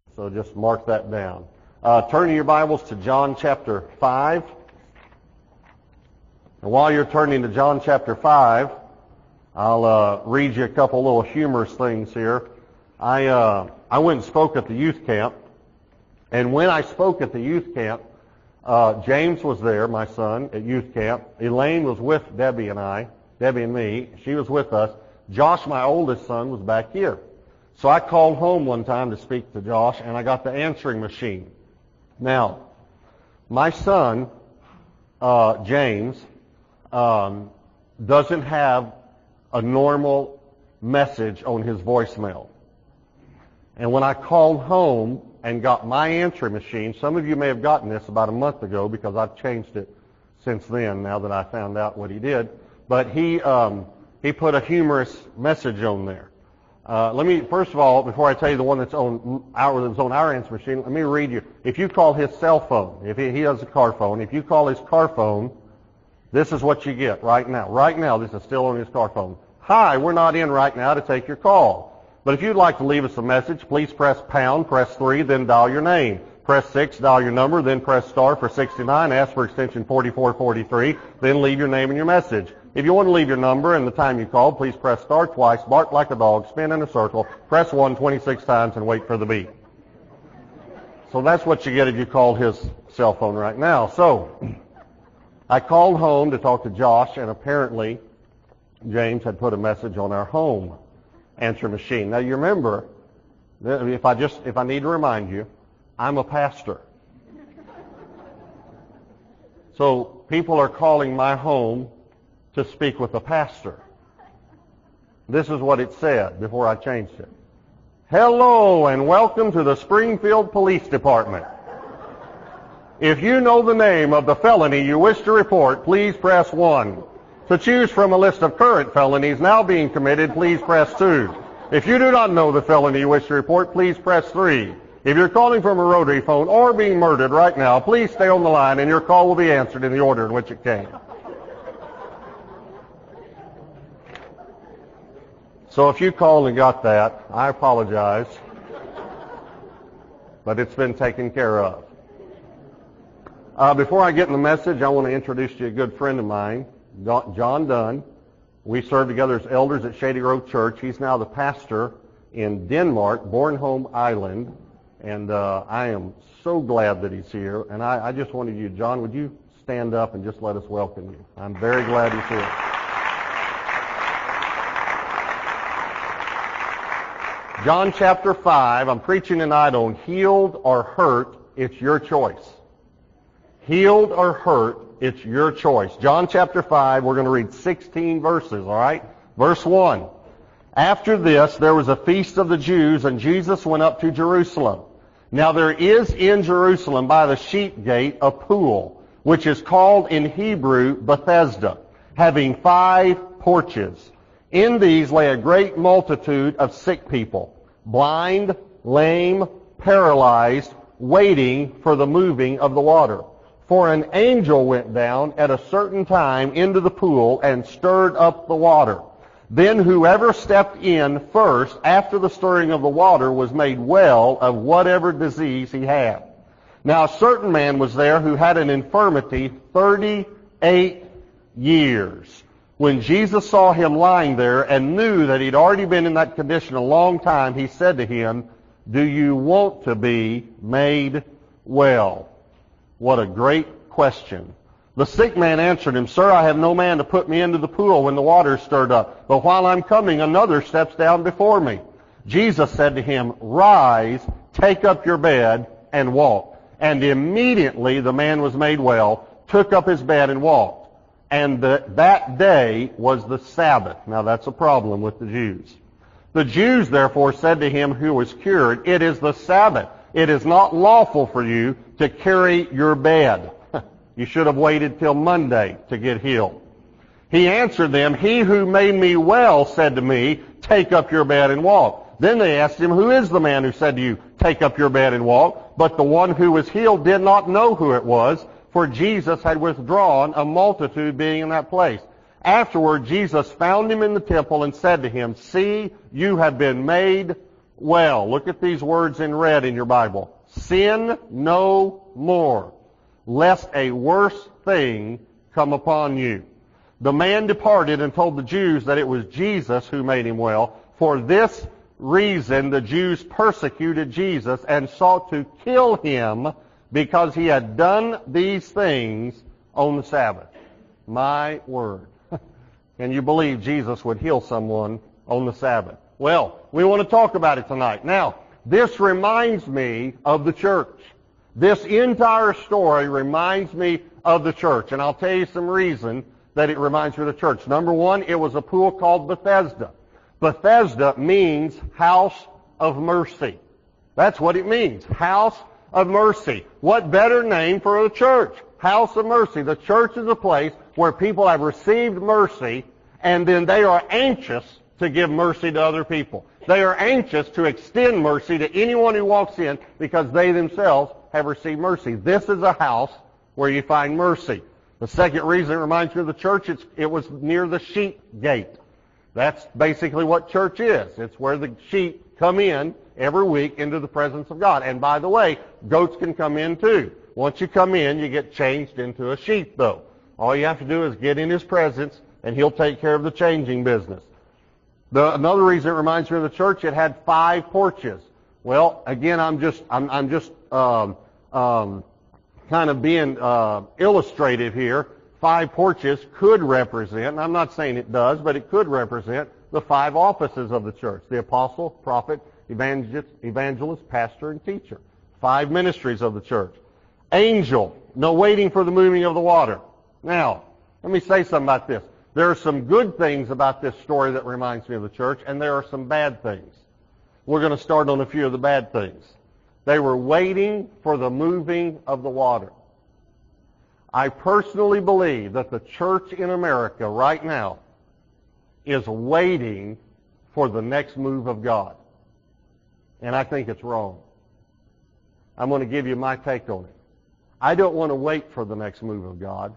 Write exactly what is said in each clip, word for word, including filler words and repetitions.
So just mark that down. Uh, turn your Bibles to John chapter five. And while you're turning to John chapter five, I'll uh, read you a couple little humorous things here. I uh, I went and spoke at the youth camp, and when I spoke at the youth camp, uh, James was there, my son, at youth camp. Elaine was with Debbie and I, Debbie and me. She was with us. Josh, my oldest son, was back here. So I called home one time to speak to Josh, and I got the answering machine. Now, my son, uh, James, um, doesn't have a normal message on his voicemail. And when I called home and got my answering machine, some of you may have gotten this about a month ago because I've changed it since then, now that I found out what he did. But he um, he put a humorous message on there. Uh, let me, first of all, before I tell you the one that's on our, that's on our answer machine, let me read you. If you call his cell phone, if he, he has a car phone, if you call his car phone, this is what you get right now. Right now, this is still on his car phone. Hi, we're not in right now to take your call. But if you'd like to leave us a message, please press pound, press three, then dial your name. Press six, dial your number, then press star for sixty-nine, ask for extension forty-four forty-three, then leave your name and your message. If you want to leave your number and the time you called, please press star twice, bark like a dog, spin in a circle, press one twenty-six times, and wait for the beep. So that's what you get if you call his cell phone right now. So I called home to talk to Josh, and apparently James had put a message on our home answer machine. Now you remember, if I just if I need to remind you, I'm a pastor. So people are calling my home to speak with a pastor. This is what it said before I changed it. Hello and welcome to the Springfield Police Department. If you know the name of the felony you wish to report, please press one. To choose from a list of current felonies now being committed, please press two. If you do not know the felony you wish to report, please press three. If you're calling from a rotary phone or being murdered right now, please stay on the line and your call will be answered in the order in which it came. So if you called and got that, I apologize, but it's been taken care of. Uh, before I get in the message, I want to introduce to you a good friend of mine, John Dunn. We served together as elders at Shady Grove Church. He's now the pastor in Denmark, Bornholm Island, and uh, I am so glad that he's here. And I, I just wanted you, John, would you stand up and just let us welcome you? I'm very glad he's here. John chapter five, I'm preaching tonight on healed or hurt, it's your choice. Healed or hurt, it's your choice. John chapter five, we're going to read sixteen verses, all right? Verse one. After this, there was a feast of the Jews, and Jesus went up to Jerusalem. Now there is in Jerusalem by the sheep gate a pool, which is called in Hebrew Bethesda, having five porches. In these lay a great multitude of sick people, blind, lame, paralyzed, waiting for the moving of the water. For an angel went down at a certain time into the pool and stirred up the water. Then whoever stepped in first after the stirring of the water was made well of whatever disease he had. Now a certain man was there who had an infirmity thirty-eight years. When Jesus saw him lying there and knew that he'd already been in that condition a long time, he said to him, "Do you want to be made well?" What a great question. The sick man answered him, "Sir, I have no man to put me into the pool when the water is stirred up. But while I'm coming, another steps down before me." Jesus said to him, "Rise, take up your bed, and walk." And immediately the man was made well, took up his bed, and walked. And the, that day was the Sabbath. Now that's a problem with the Jews. The Jews therefore said to him who was cured, "It is the Sabbath. It is not lawful for you to carry your bed." You should have waited till Monday to get healed. He answered them, "He who made me well said to me, 'Take up your bed and walk.'" Then they asked him, "Who is the man who said to you, 'Take up your bed and walk'?" But the one who was healed did not know who it was, for Jesus had withdrawn, a multitude being in that place. Afterward, Jesus found him in the temple and said to him, "See, you have been made well. Look at these words in red in your Bible. Sin no more, lest a worse thing come upon you. The man departed and told the Jews that it was Jesus who made him well. For this reason the Jews persecuted Jesus and sought to kill him because he had done these things on the Sabbath. My word. Can you believe Jesus would heal someone on the Sabbath? Well, we want to talk about it tonight. Now, this reminds me of the church. This entire story reminds me of the church. And I'll tell you some reason that it reminds me of the church. Number one, it was a pool called Bethesda. Bethesda means house of mercy. That's what it means, house of mercy. What better name for a church? House of mercy. The church is a place where people have received mercy, and then they are anxious to give mercy to other people. They are anxious to extend mercy to anyone who walks in because they themselves have received mercy. This is a house where you find mercy. The second reason it reminds me of the church, it's, it was near the sheep gate. That's basically what church is. It's where the sheep come in every week into the presence of God. And by the way, goats can come in too. Once you come in, you get changed into a sheep though. All you have to do is get in His presence and He'll take care of the changing business. The, another reason it reminds me of the church, it had five porches. Well, again, I'm just, I'm, I'm just, um, um, kind of being, uh, illustrative here. Five porches could represent, and I'm not saying it does, but it could represent the five offices of the church. The apostle, prophet, evangelist, evangelist, pastor, and teacher. Five ministries of the church. Angel, no waiting for the moving of the water. Now, let me say something about this. There are some good things about this story that reminds me of the church, and there are some bad things. We're going to start on a few of the bad things. They were waiting for the moving of the water. I personally believe that the church in America right now is waiting for the next move of God. And I think it's wrong. I'm going to give you my take on it. I don't want to wait for the next move of God.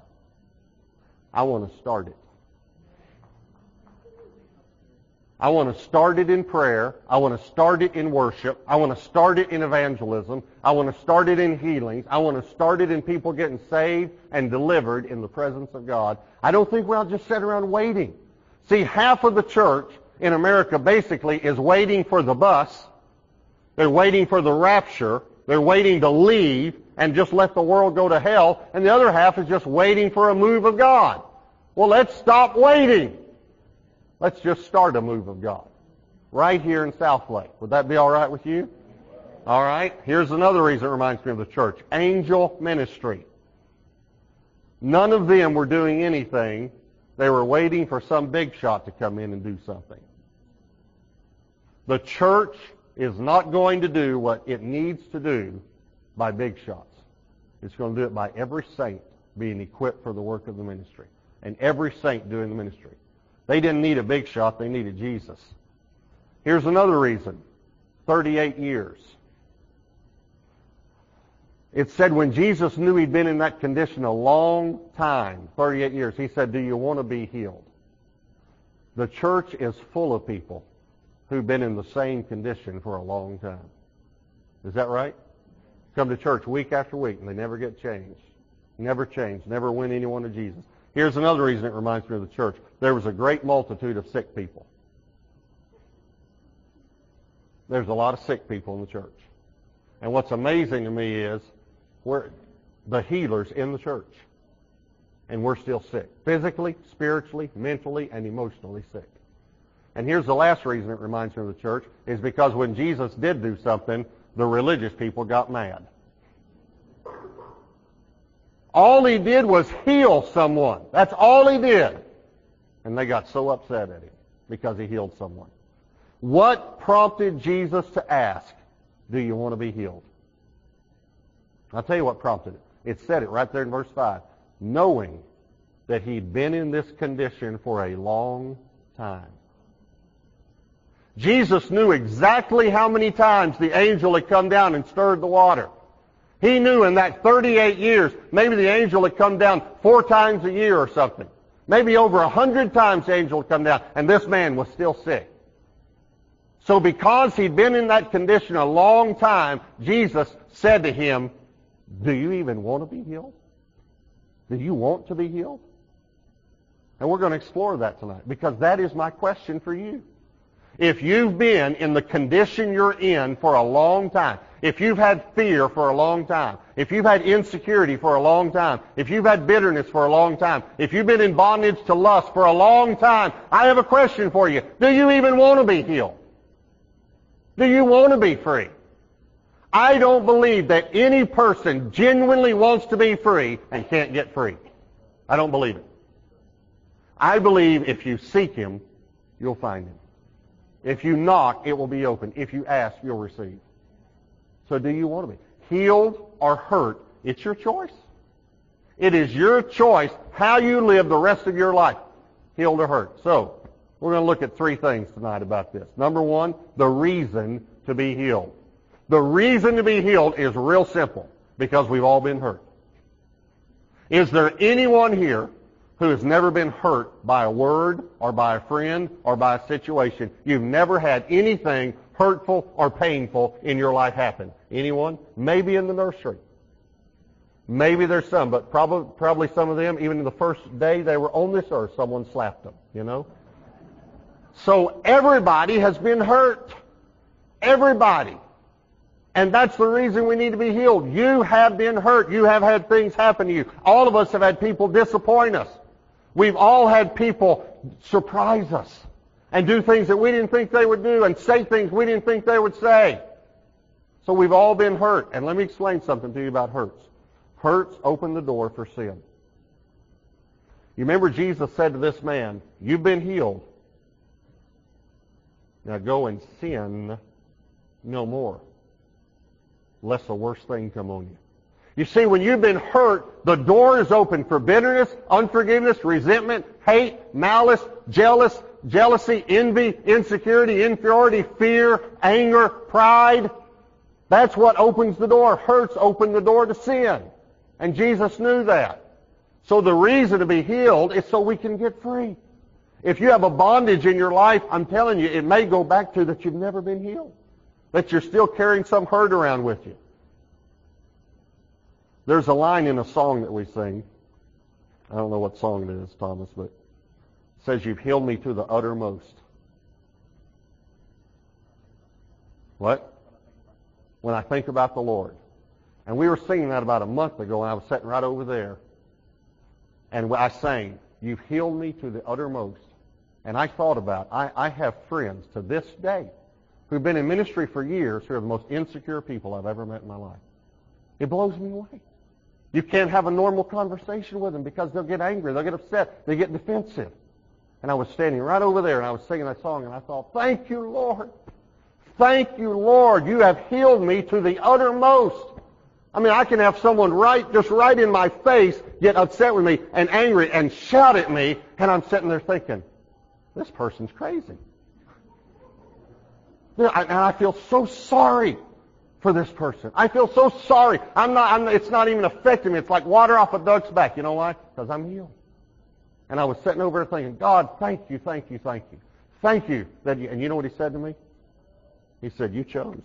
I want to start it. I want to start it in prayer. I want to start it in worship. I want to start it in evangelism. I want to start it in healings. I want to start it in people getting saved and delivered in the presence of God. I don't think we'll just sit around waiting. See, half of the church in America basically is waiting for the bus. They're waiting for the rapture. They're waiting to leave and just let the world go to hell. And the other half is just waiting for a move of God. Well, let's stop waiting. Let's just start a move of God right here in South Lake. Would that be all right with you? All right. Here's another reason it reminds me of the church. Angel ministry. None of them were doing anything. They were waiting for some big shot to come in and do something. The church is not going to do what it needs to do by big shots. It's going to do it by every saint being equipped for the work of the ministry and every saint doing the ministry. They didn't need a big shot. They needed Jesus. Here's another reason. thirty-eight years. It said when Jesus knew he'd been in that condition a long time, thirty-eight years, he said, do you want to be healed? The church is full of people who've been in the same condition for a long time. Is that right? Come to church week after week and they never get changed. Never change. Never win anyone to Jesus. Here's another reason it reminds me of the church. There was a great multitude of sick people. There's a lot of sick people in the church. And what's amazing to me is we're the healers in the church. And we're still sick. Physically, spiritually, mentally, and emotionally sick. And here's the last reason it reminds me of the church, is because when Jesus did do something, the religious people got mad. All he did was heal someone. That's all he did. And they got so upset at him because he healed someone. What prompted Jesus to ask, do you want to be healed? I'll tell you what prompted it. It said it right there in verse five. Knowing that he'd been in this condition for a long time. Jesus knew exactly how many times the angel had come down and stirred the water. He knew in that thirty-eight years, maybe the angel had come down four times a year or something. Maybe over a hundred times the angel had come down, and this man was still sick. So because he'd been in that condition a long time, Jesus said to him, do you even want to be healed? Do you want to be healed? And we're going to explore that tonight, because that is my question for you. If you've been in the condition you're in for a long time, if you've had fear for a long time, if you've had insecurity for a long time, if you've had bitterness for a long time, if you've been in bondage to lust for a long time, I have a question for you. Do you even want to be healed? Do you want to be free? I don't believe that any person genuinely wants to be free and can't get free. I don't believe it. I believe if you seek Him, you'll find Him. If you knock, it will be open. If you ask, you'll receive. So do you want to be healed or hurt? It's your choice. It is your choice how you live the rest of your life, healed or hurt. So we're going to look at three things tonight about this. Number one, the reason to be healed. The reason to be healed is real simple, because we've all been hurt. Is there anyone here who has never been hurt by a word or by a friend or by a situation? You've never had anything hurtful or painful in your life happen. Anyone? Maybe in the nursery. Maybe there's some, but probably, probably some of them, even in the first day they were on this earth, someone slapped them, you know? So everybody has been hurt. Everybody. And that's the reason we need to be healed. You have been hurt. You have had things happen to you. All of us have had people disappoint us. We've all had people surprise us and do things that we didn't think they would do and say things we didn't think they would say. So we've all been hurt. And let me explain something to you about hurts. Hurts open the door for sin. You remember Jesus said to this man, you've been healed. Now go and sin no more, lest the worst thing come on you. You see, when you've been hurt, the door is open for bitterness, unforgiveness, resentment, hate, malice, jealous, jealousy, envy, insecurity, inferiority, fear, anger, pride. That's what opens the door. Hurts open the door to sin. And Jesus knew that. So the reason to be healed is so we can get free. If you have a bondage in your life, I'm telling you, it may go back to that you've never been healed. That you're still carrying some hurt around with you. There's a line in a song that we sing. I don't know what song it is, Thomas, but it says, you've healed me to the uttermost. What? When I think about the Lord. And we were singing that about a month ago, and I was sitting right over there. And I sang, you've healed me to the uttermost. And I thought about, I, I have friends to this day who've been in ministry for years who are the most insecure people I've ever met in my life. It blows me away. You can't have a normal conversation with them because they'll get angry, they'll get upset, they get defensive. And I was standing right over there and I was singing that song and I thought, thank you, Lord. Thank you, Lord. You have healed me to the uttermost. I mean, I can have someone right, just right in my face get upset with me and angry and shout at me, and I'm sitting there thinking, this person's crazy. And I feel so sorry for this person. I feel so sorry. I'm not, I'm, it's not even affecting me. It's like water off a duck's back. You know why? Because I'm healed. And I was sitting over there thinking, God, thank you, thank you, thank you. Thank you. That you, and you know what he said to me? He said, you chose.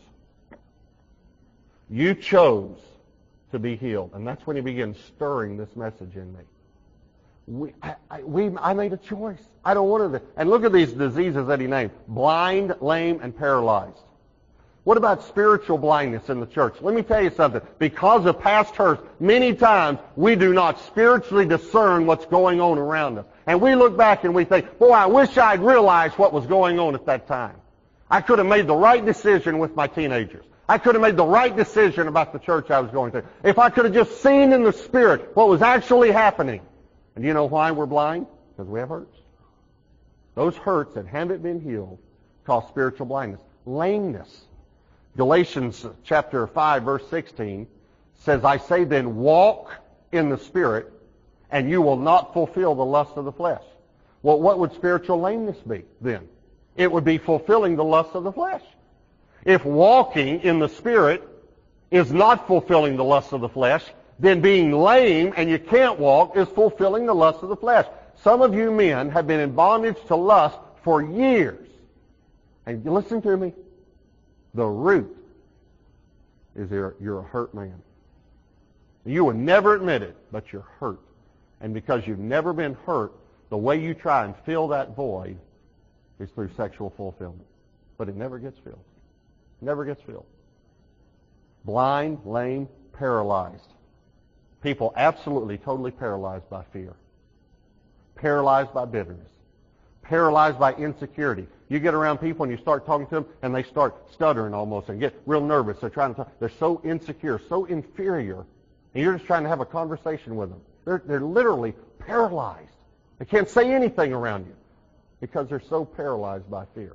You chose to be healed. And that's when he began stirring this message in me. We, I, I, we, I made a choice. I don't want to. And look at these diseases that he named. Blind, lame, and paralyzed. What about spiritual blindness in the church? Let me tell you something. Because of past hurts, many times we do not spiritually discern what's going on around us. And we look back and we think, boy, I wish I'd realized what was going on at that time. I could have made the right decision with my teenagers. I could have made the right decision about the church I was going to. If I could have just seen in the Spirit what was actually happening. And you know why we're blind? Because we have hurts. Those hurts that haven't been healed cause spiritual blindness. Lameness. Galatians chapter five, verse sixteen says, I say then, walk in the Spirit, and you will not fulfill the lust of the flesh. Well, what would spiritual lameness be then? It would be fulfilling the lust of the flesh. If walking in the Spirit is not fulfilling the lust of the flesh, then being lame and you can't walk is fulfilling the lust of the flesh. Some of you men have been in bondage to lust for years. And you listen to me. The root is you're, you're a hurt man. You would never admit it, but you're hurt. And because you've never been hurt, the way you try and fill that void is through sexual fulfillment. But it never gets filled. Never gets filled. Blind, lame, paralyzed. People absolutely, totally paralyzed by fear. Paralyzed by bitterness. Paralyzed by insecurity. You get around people and you start talking to them and they start stuttering almost and get real nervous. They're trying to talk. They're so insecure, so inferior, and you're just trying to have a conversation with them. They're, they're literally paralyzed. They can't say anything around you because they're so paralyzed by fear.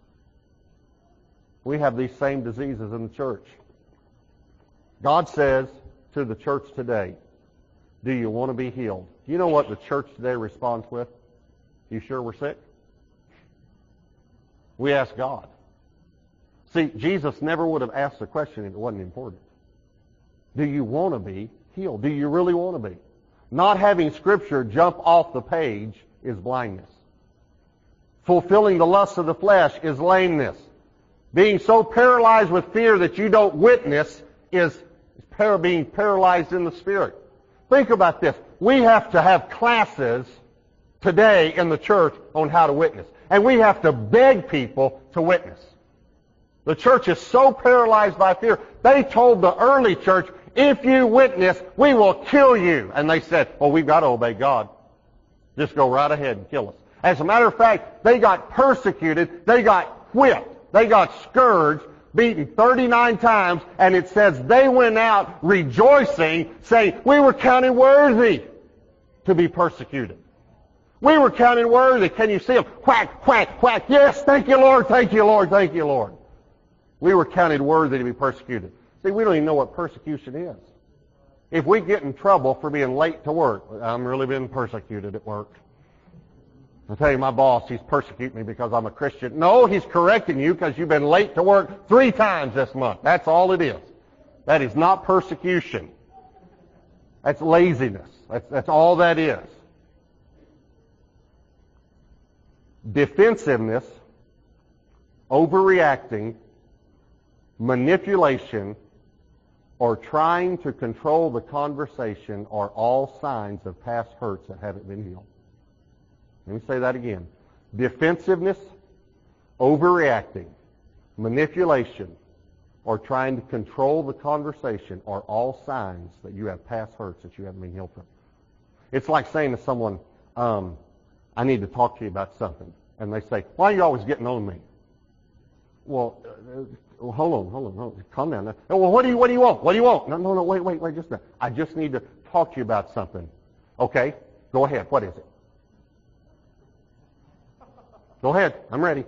We have these same diseases in the church. God says to the church today, do you want to be healed? You know what the church today responds with? You sure we're sick? We ask God. See, Jesus never would have asked the question if it wasn't important. Do you want to be healed? Do you really want to be? Not having Scripture jump off the page is blindness. Fulfilling the lusts of the flesh is lameness. Being so paralyzed with fear that you don't witness is being paralyzed in the Spirit. Think about this. We have to have classes today in the church on how to witness. And we have to beg people to witness. The church is so paralyzed by fear. They told the early church, if you witness, we will kill you. And they said, well, we've got to obey God. Just go right ahead and kill us. As a matter of fact, they got persecuted. They got whipped. They got scourged, beaten thirty-nine times. And it says they went out rejoicing, saying, we were counted worthy to be persecuted. We were counted worthy. Can you see them? Whack, whack, whack. Yes, thank you, Lord. Thank you, Lord. Thank you, Lord. We were counted worthy to be persecuted. See, we don't even know what persecution is. If we get in trouble for being late to work, I'm really being persecuted at work. I'll tell you, my boss, he's persecuting me because I'm a Christian. No, he's correcting you because you've been late to work three times this month. That's all it is. That is not persecution. That's laziness. That's, that's all that is. Defensiveness, overreacting, manipulation, or trying to control the conversation are all signs of past hurts that haven't been healed. Let me say that again. Defensiveness, overreacting, manipulation, or trying to control the conversation are all signs that you have past hurts that you haven't been healed from. It's like saying to someone, um, I need to talk to you about something. And they say, why are you always getting on me? Well, uh, well hold on, hold on, hold on. Calm down. Now. Well, what do you, what do you want? What do you want? No, no, no, wait, wait, wait, just a minute. I just need to talk to you about something. Okay, go ahead. What is it? Go ahead. I'm ready.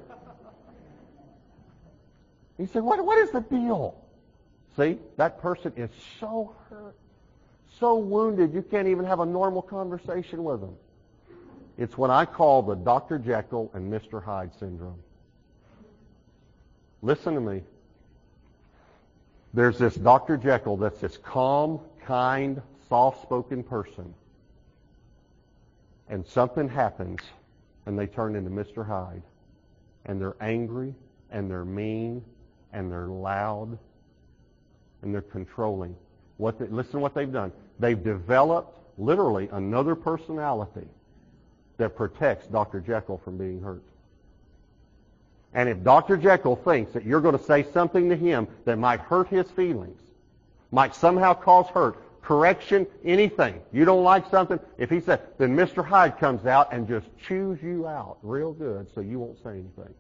You say, what, what is the deal? See, that person is so hurt, so wounded, you can't even have a normal conversation with them. It's what I call the Doctor Jekyll and Mister Hyde syndrome. Listen to me. There's this Doctor Jekyll that's this calm, kind, soft-spoken person. And something happens, and they turn into Mister Hyde. And they're angry, and they're mean, and they're loud, and they're controlling. What they, listen to what they've done. They've developed, literally, another personality that protects Doctor Jekyll from being hurt. And if Doctor Jekyll thinks that you're going to say something to him that might hurt his feelings, might somehow cause hurt, correction, anything, you don't like something, if he said, then Mister Hyde comes out and just chews you out real good so you won't say anything.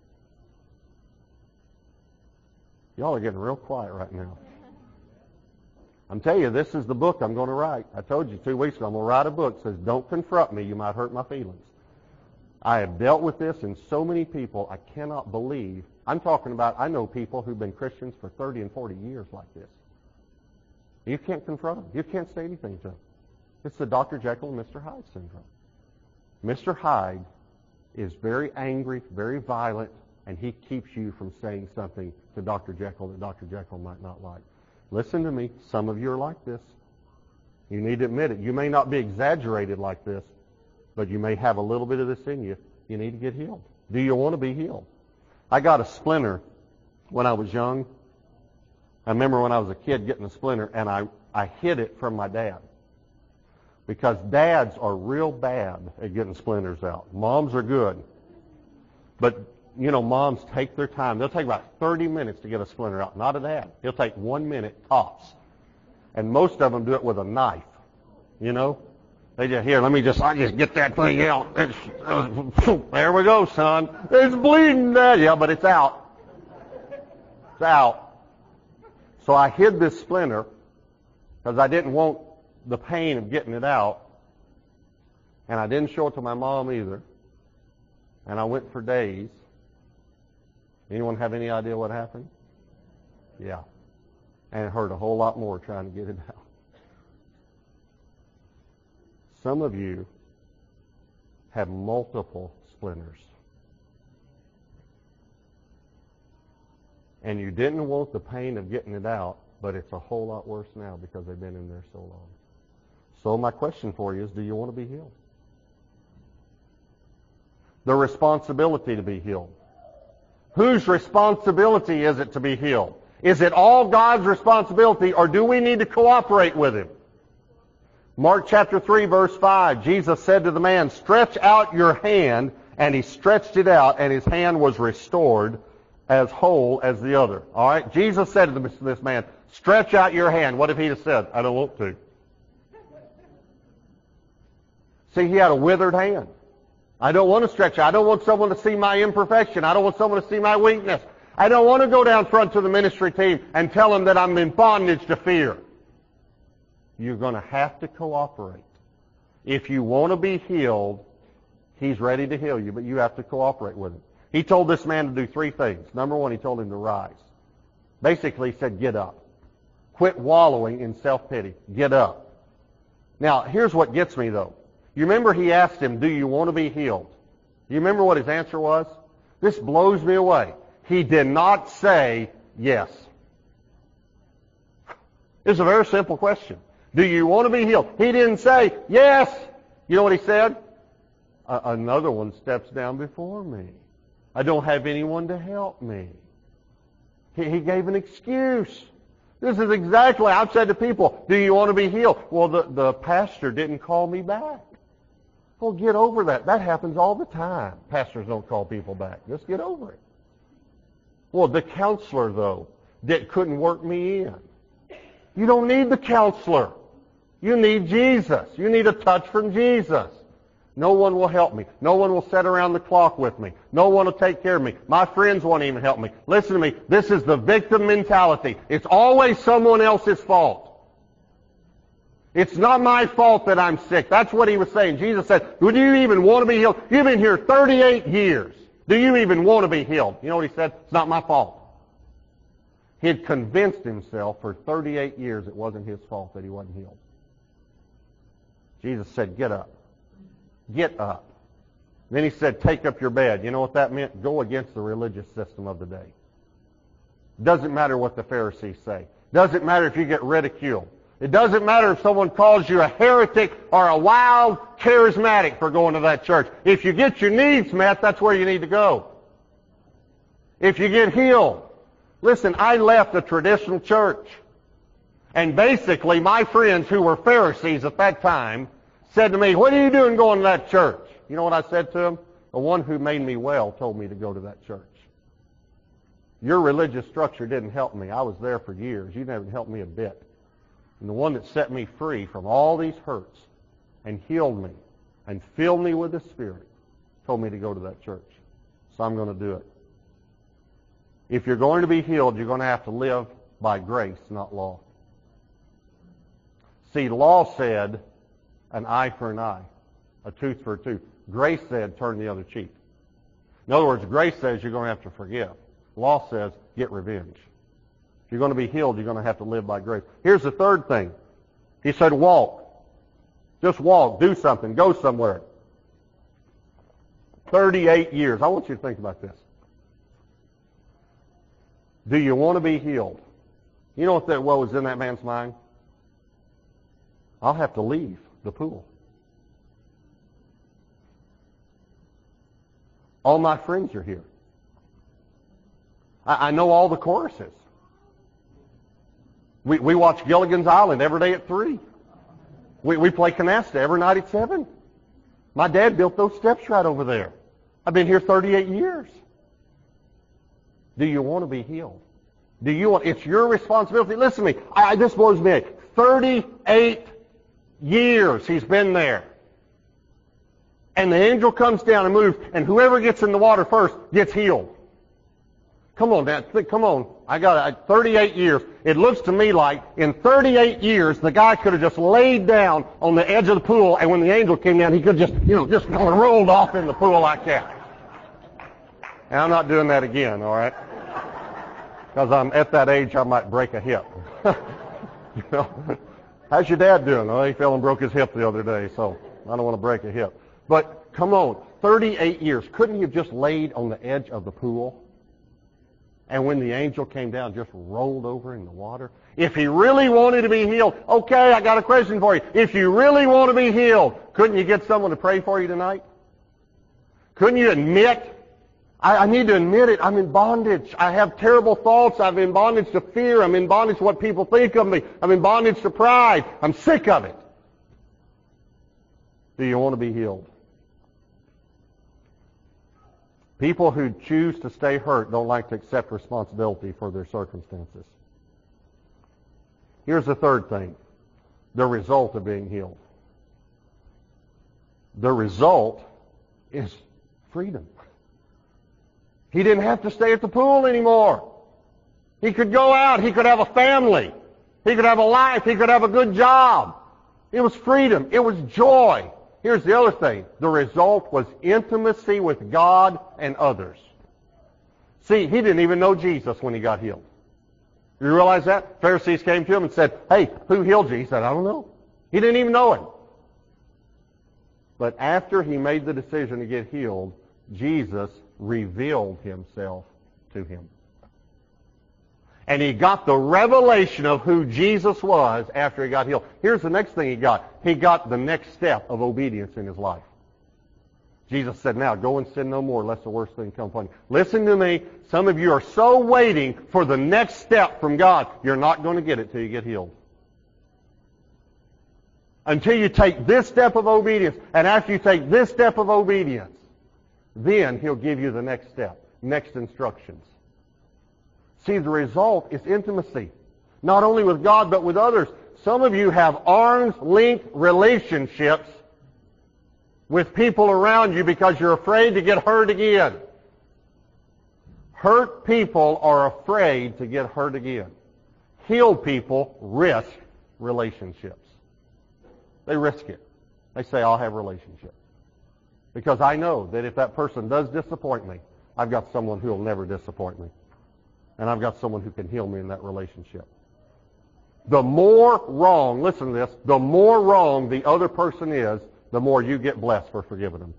Y'all are getting real quiet right now. I'm telling you, this is the book I'm going to write. I told you two weeks ago, I'm going to write a book that says, don't confront me, you might hurt my feelings. I have dealt with this in so many people, I cannot believe. I'm talking about, I know people who've been Christians for thirty and forty years like this. You can't confront them. You can't say anything to them. It's the Doctor Jekyll and Mister Hyde syndrome. Mister Hyde is very angry, very violent, and he keeps you from saying something to Doctor Jekyll that Doctor Jekyll might not like. Listen to me. Some of you are like this. You need to admit it. You may not be exaggerated like this, but you may have a little bit of this in you. You need to get healed. Do you want to be healed? I got a splinter when I was young. I remember when I was a kid getting a splinter, and I, I hid it from my dad. Because dads are real bad at getting splinters out. Moms are good. But, you know, moms take their time. They'll take about thirty minutes to get a splinter out. Not a dad. He'll take one minute tops. And most of them do it with a knife. You know? They just, here, let me just, I just get that thing out. It's, uh, there we go, son. It's bleeding, Dad. Yeah, but it's out. It's out. So I hid this splinter because I didn't want the pain of getting it out. And I didn't show it to my mom either. And I went for days. Anyone have any idea what happened? Yeah. And it hurt a whole lot more trying to get it out. Some of you have multiple splinters. And you didn't want the pain of getting it out, but it's a whole lot worse now because they've been in there so long. So my question for you is, do you want to be healed? The responsibility to be healed. Whose responsibility is it to be healed? Is it all God's responsibility, or do we need to cooperate with Him? Mark chapter three, verse five, Jesus said to the man, stretch out your hand, and he stretched it out, and his hand was restored as whole as the other. All right? Jesus said to this man, stretch out your hand. What if he had said, I don't want to? See, he had a withered hand. I don't want to stretch out. I don't want someone to see my imperfection. I don't want someone to see my weakness. I don't want to go down front to the ministry team and tell them that I'm in bondage to fear. You're going to have to cooperate. If you want to be healed, He's ready to heal you, but you have to cooperate with Him. He told this man to do three things. Number one, He told him to rise. Basically, He said, get up. Quit wallowing in self-pity. Get up. Now, here's what gets me, though. You remember He asked him, do you want to be healed? You remember what his answer was? This blows me away. He did not say yes. It's a very simple question. Do you want to be healed? He didn't say yes. You know what he said? Another one steps down before me. I don't have anyone to help me. He, he gave an excuse. This is exactly, I've said to people, do you want to be healed? Well, the, the pastor didn't call me back. Well, get over that. That happens all the time. Pastors don't call people back. Just get over it. Well, the counselor, though, that couldn't work me in. You don't need the counselor. You need Jesus. You need a touch from Jesus. No one will help me. No one will sit around the clock with me. No one will take care of me. My friends won't even help me. Listen to me. This is the victim mentality. It's always someone else's fault. It's not my fault that I'm sick. That's what he was saying. Jesus said, do you even want to be healed? You've been here thirty-eight years. Do you even want to be healed? You know what he said? It's not my fault. He had convinced himself for thirty-eight years it wasn't his fault that he wasn't healed. Jesus said, get up. Get up. Then he said, take up your bed. You know what that meant? Go against the religious system of the day. Doesn't matter what the Pharisees say. Doesn't matter if you get ridiculed. It doesn't matter if someone calls you a heretic or a wild charismatic for going to that church. If you get your needs met, that's where you need to go. If you get healed. Listen, I left a traditional church. And basically, my friends who were Pharisees at that time said to me, what are you doing going to that church? You know what I said to them? The one who made me well told me to go to that church. Your religious structure didn't help me. I was there for years. You never helped me a bit. And the one that set me free from all these hurts and healed me and filled me with the Spirit told me to go to that church. So I'm going to do it. If you're going to be healed, you're going to have to live by grace, not law. See, law said an eye for an eye, a tooth for a tooth. Grace said turn the other cheek. In other words, grace says you're going to have to forgive. Law says get revenge. If you're going to be healed, you're going to have to live by grace. Here's the third thing. He said walk. Just walk. Do something. Go somewhere. thirty-eight years. I want you to think about this. Do you want to be healed? You know what, that, what was in that man's mind? I'll have to leave the pool. All my friends are here. I, I know all the choruses. We, we watch Gilligan's Island every day at three. We, we play canasta every night at seven. My dad built those steps right over there. I've been here thirty-eight years. Do you want to be healed? Do you want? It's your responsibility. Listen to me. I, this blows me away. thirty-eight years he's been there. And the angel comes down and moves, and whoever gets in the water first gets healed. Come on, Dad. Come on. I got it. thirty-eight years. It looks to me like in thirty-eight years, the guy could have just laid down on the edge of the pool, and when the angel came down, he could just, you know, just kind of rolled off in the pool like that. And I'm not doing that again, all right? Because I'm at that age, I might break a hip. You know? How's your dad doing? Oh, he fell and broke his hip the other day, so I don't want to break a hip. But come on, thirty-eight years. Couldn't he have just laid on the edge of the pool? And when the angel came down, just rolled over in the water? If he really wanted to be healed, okay, I got a question for you. If you really want to be healed, couldn't you get someone to pray for you tonight? Couldn't you admit, I, I need to admit it, I'm in bondage. I have terrible thoughts. I'm in bondage to fear. I'm in bondage to what people think of me. I'm in bondage to pride. I'm sick of it. Do you want to be healed? People who choose to stay hurt don't like to accept responsibility for their circumstances. Here's the third thing, the result of being healed. The result is freedom. He didn't have to stay at the pool anymore. He could go out. He could have a family. He could have a life. He could have a good job. It was freedom. It was joy. Here's the other thing. The result was intimacy with God and others. See, he didn't even know Jesus when he got healed. You realize that? Pharisees came to him and said, hey, who healed you? He said, I don't know. He didn't even know him. But after he made the decision to get healed, Jesus revealed himself to him. And he got the revelation of who Jesus was after he got healed. Here's the next thing he got. He got the next step of obedience in his life. Jesus said, now go and sin no more, lest the worst thing come upon you. Listen to me. Some of you are so waiting for the next step from God, you're not going to get it till you get healed. Until you take this step of obedience, and after you take this step of obedience, then he'll give you the next step, next instructions. See, the result is intimacy, not only with God, but with others. Some of you have arm's-length relationships with people around you because you're afraid to get hurt again. Hurt people are afraid to get hurt again. Healed people risk relationships. They risk it. They say, I'll have a relationship. Because I know that if that person does disappoint me, I've got someone who will never disappoint me. And I've got someone who can heal me in that relationship. The more wrong, listen to this, the more wrong the other person is, the more you get blessed for forgiving them.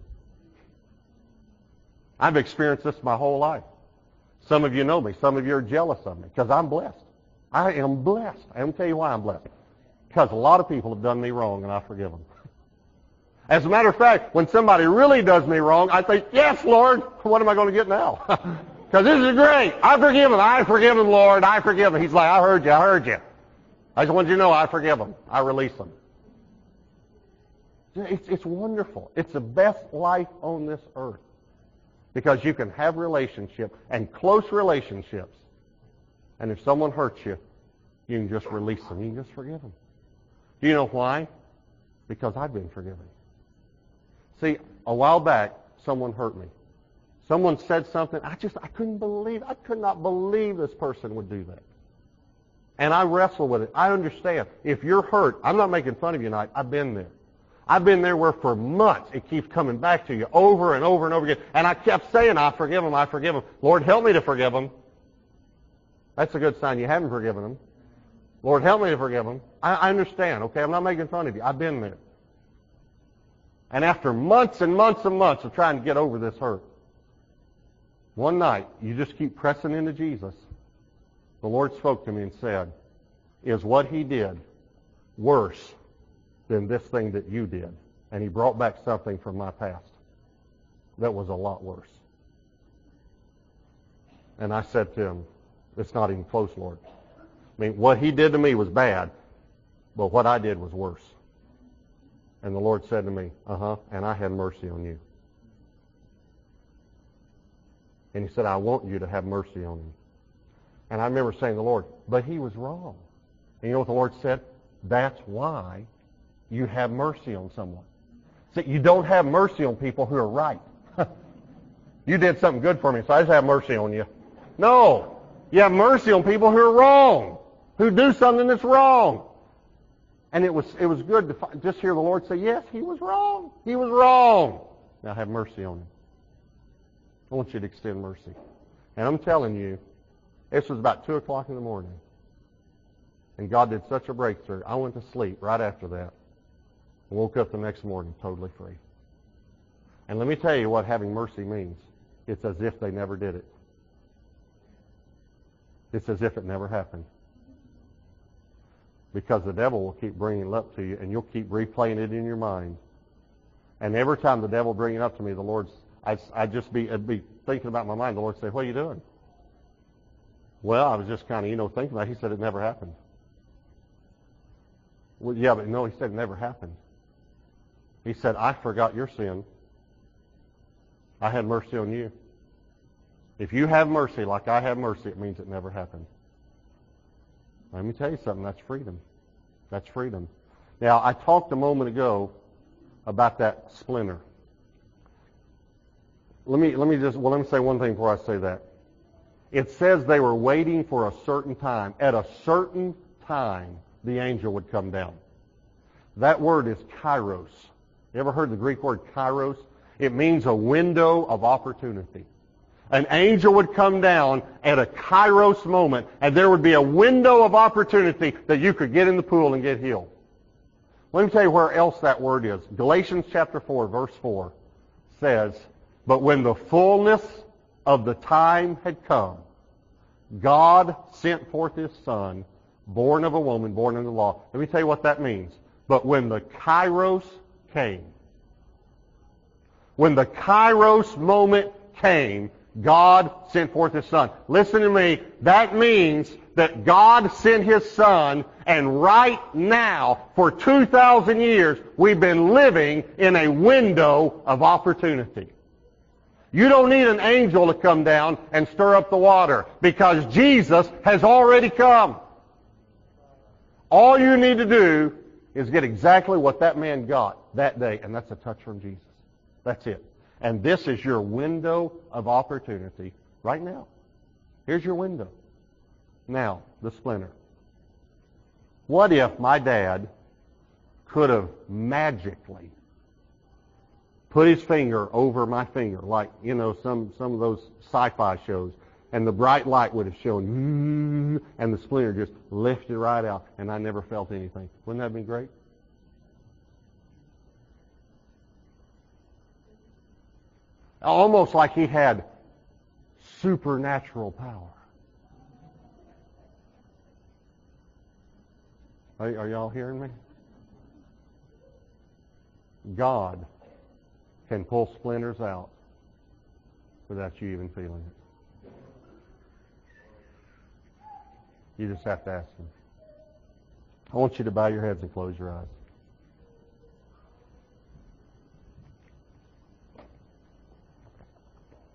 I've experienced this my whole life. Some of you know me. Some of you are jealous of me because I'm blessed. I am blessed. I'm going to tell you why I'm blessed. Because a lot of people have done me wrong and I forgive them. As a matter of fact, when somebody really does me wrong, I think, yes, Lord, what am I going to get now? Because this is great. I forgive him. I forgive him, Lord. I forgive him. He's like, I heard you. I heard you. I just want you to know I forgive him. I release him. It's, it's wonderful. It's the best life on this earth. Because you can have relationship and close relationships. And if someone hurts you, you can just release them. You can just forgive them. Do you know why? Because I've been forgiven. See, a while back, someone hurt me. Someone said something, I just, I couldn't believe, I could not believe this person would do that. And I wrestle with it. I understand. If you're hurt, I'm not making fun of you tonight. I've been there. I've been there where for months it keeps coming back to you over and over and over again. And I kept saying, I forgive him, I forgive him. Lord, help me to forgive him. That's a good sign you haven't forgiven him. Lord, help me to forgive him. I, I understand, okay? I'm not making fun of you. I've been there. And after months and months and months of trying to get over this hurt, one night, you just keep pressing into Jesus. The Lord spoke to me and said, is what he did worse than this thing that you did? And he brought back something from my past that was a lot worse. And I said to him, it's not even close, Lord. I mean, what he did to me was bad, but what I did was worse. And the Lord said to me, uh-huh, and I had mercy on you. And he said, I want you to have mercy on him. And I remember saying to the Lord, but he was wrong. And you know what the Lord said? That's why you have mercy on someone. See, you don't have mercy on people who are right. You did something good for me, so I just have mercy on you. No. You have mercy on people who are wrong, who do something that's wrong. And it was it was good to just hear the Lord say, yes, he was wrong. He was wrong. Now have mercy on him. I want you to extend mercy. And I'm telling you, this was about two o'clock in the morning. And God did such a breakthrough. I went to sleep right after that. I woke up the next morning totally free. And let me tell you what having mercy means. It's as if they never did it. It's as if it never happened. Because the devil will keep bringing it up to you, and you'll keep replaying it in your mind. And every time the devil bring it up to me, the Lord's, I, I'd just be, I'd be thinking about my mind. The Lord say, what are you doing? Well, I was just kind of, you know, thinking about it. He said it never happened. Well, yeah, but no, he said it never happened. He said, I forgot your sin. I had mercy on you. If you have mercy like I have mercy, it means it never happened. Let me tell you something. That's freedom. That's freedom. Now, I talked a moment ago about that splinter. Let me let me just well let me say one thing before I say that. It says they were waiting for a certain time. At a certain time, the angel would come down. That word is kairos. You ever heard the Greek word kairos? It means a window of opportunity. An angel would come down at a kairos moment, and there would be a window of opportunity that you could get in the pool and get healed. Let me tell you where else that word is. Galatians chapter four, verse four says, but when the fullness of the time had come, God sent forth His Son, born of a woman, born under the law. Let me tell you what that means. But when the kairos came, when the kairos moment came, God sent forth His Son. Listen to me. That means that God sent His Son, and right now, for two thousand years, we've been living in a window of opportunity. You don't need an angel to come down and stir up the water, because Jesus has already come. All you need to do is get exactly what that man got that day, and that's a touch from Jesus. That's it. And this is your window of opportunity right now. Here's your window. Now, the splinter. What if my dad could have magically put his finger over my finger, like, you know, some, some of those sci-fi shows, and the bright light would have shown, and the splinter just lifted right out, and I never felt anything. Wouldn't that have been great? Almost like he had supernatural power. Are, are y'all hearing me? God can pull splinters out without you even feeling it. You just have to ask Him. I want you to bow your heads and close your eyes.